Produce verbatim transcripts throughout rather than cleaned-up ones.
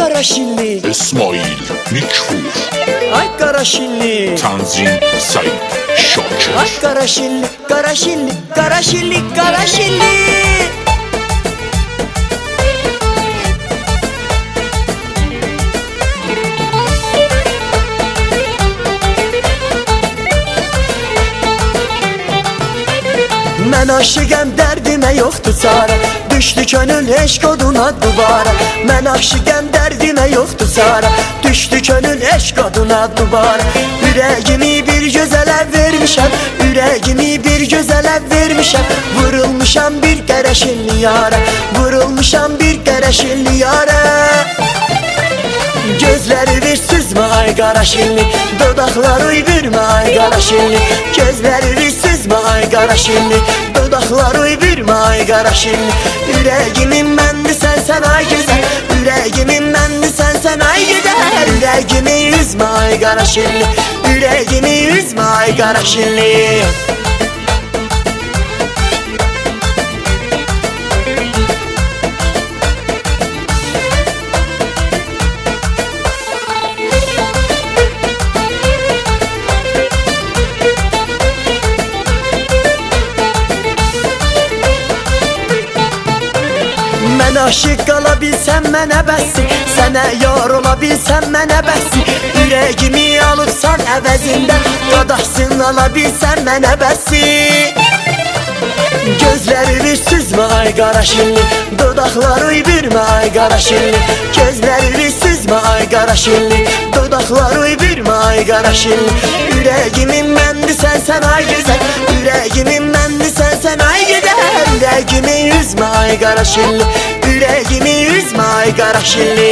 Karaşilli, İsmail Nikfur, ay Karaşilli, Tanzim Said Şakir. ay Karaşilli, Karaşilli, Karaşilli, Karaşilli. Mən aşıqəm, dərdimə yoxdur çarə. Düşdü könül eşq oduna dubara. Mən aşıqəm, dərdimə yoxdur çarə. Düşdü könül eşq oduna dubara. Ürəyimi bir gözələ vermişəm, ürəyimi bir gözələ vermişəm. Vurulmuşam bir qəraşilli yara, vurulmuşam bir qəraşilli yara. Gözləri bir süzmə ay Karaşilli, dodaqlar uydurma ay Karaşilli. Gözləri bir süzmə ay Karaşilli, dodaqlar uydurma ay Karaşilli. Ürəyimin məndisən sən ay gözəl, ürəyimin məndisən sən ay gözəl. Ürəyimi üzmə ay Karaşilli, ürəyimi üzmə ay Karaşilli. Mən aşıq qala bilsəm mənə bəssin, sənə yar ola bilsəm mənə bəssin. Ürəyimi alıbsan əvəzində, qadahsın ala bilsəm mənə bəssin. Gözləri bir süzmə ay Karaşilli, dodaqlar uydurma ay Karaşilli. Gözləri bir süzmə ay Karaşilli, dodaqlar uydurma ay Karaşilli. Ürəyimin məndisən sən ay gözəl, ürəyimin məndisən sən ay gözəl. Ürəyimi üzmə ay Karaşilli, ürəyimi üzmə ay Karaşilli.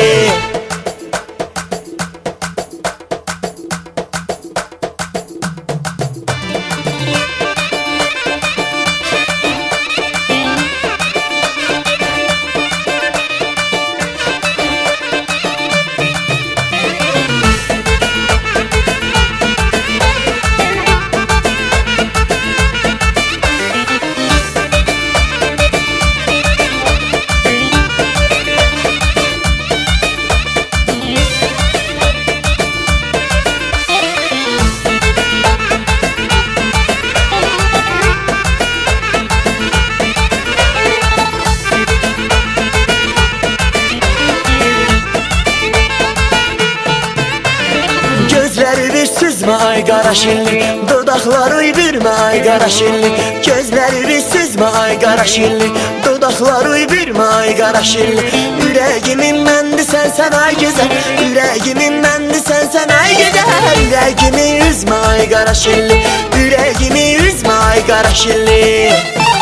Gözləri bir süzmə ay Karaşilli, dodaqlar uydurma ay Karaşilli. Gözləri bir süzmə ay Karaşilli, dodaqlar uydurma ay Karaşilli. Ürəyimin məndisən sən ay gözəl, ürəyimin məndisən sən ay gözəl. Ürəyimi üzmə ay Karaşilli, ürəyimi üzmə ay Karaşilli.